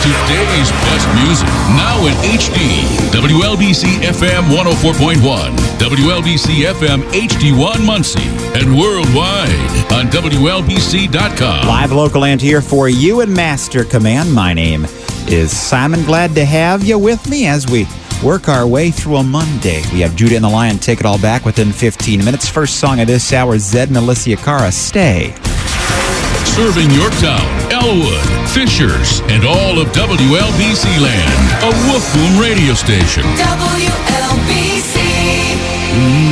Today's best music, now in HD. WLBC FM 104.1, WLBC FM HD1 Muncie, and worldwide on WLBC.com. Live local and here for you and Master Command. My name is Simon. Glad to have you with me as we work our way through a Monday. We have Judah and the Lion Take It All Back within 15 minutes. First song of this hour, Zed and Alicia Cara, Stay. Serving your town, Elwood, Fishers, and all of WLBC land. A Wolf Boom radio station. WLBC.